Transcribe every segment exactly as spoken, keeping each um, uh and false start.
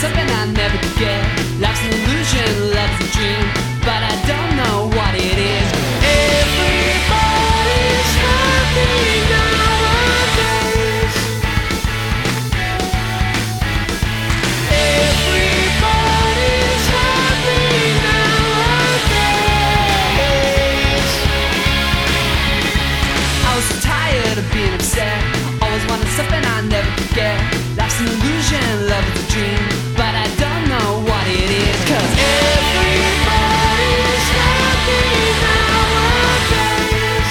something I never could get. Life's an illusion, love's a dream, but I don't know what it is. Everybody's happy nowadays. Everybody's happy nowadays. I was so tired of being upset, always wanted something I never could get. Life's an illusion, love is a dream, but I don't know what it is. 'Cause everybody's happy nowadays.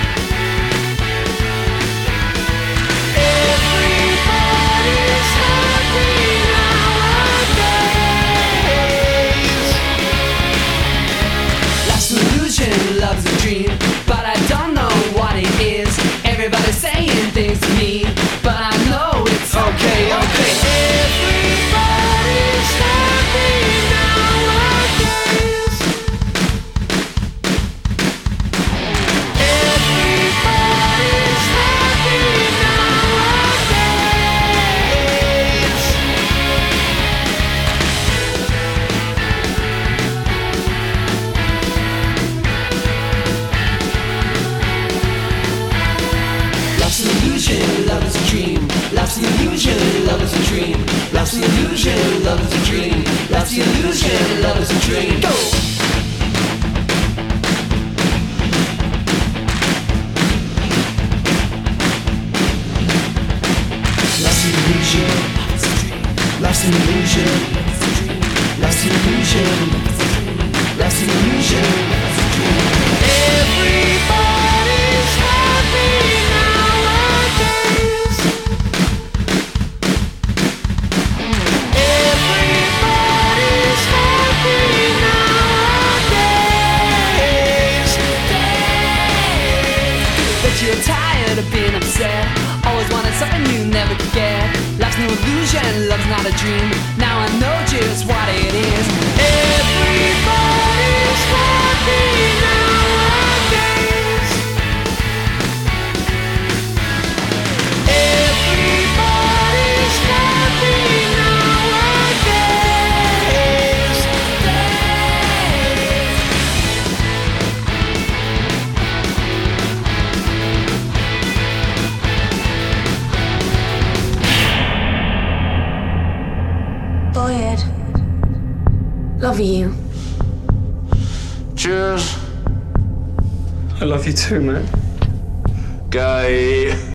Everybody's happy nowadays. Life's an illusion, love's a dream, but I don't know what it is. Everybody's saying things to me, but I know it's okay, okay. Everybody's happy nowadays. Everybody's happy nowadays. Love's an illusion, love is a dream. Love's the illusion, love is a dream. Love's the illusion, love is a dream. Love's the illusion, love is a dream. Go! Love's the illusion, love's the illusion, love's the illusion, love's the illusion. Everybody's happy nowadays. Everybody's happy nowadays. But you're tired of being upset, always wanted something you never could get. Life's no illusion, love's not a dream. Now I know just what it is. Everybody's happy nowadays. Everybody's happy nowadays. Boyd, love you. Cheers. I love you too, man. Guy.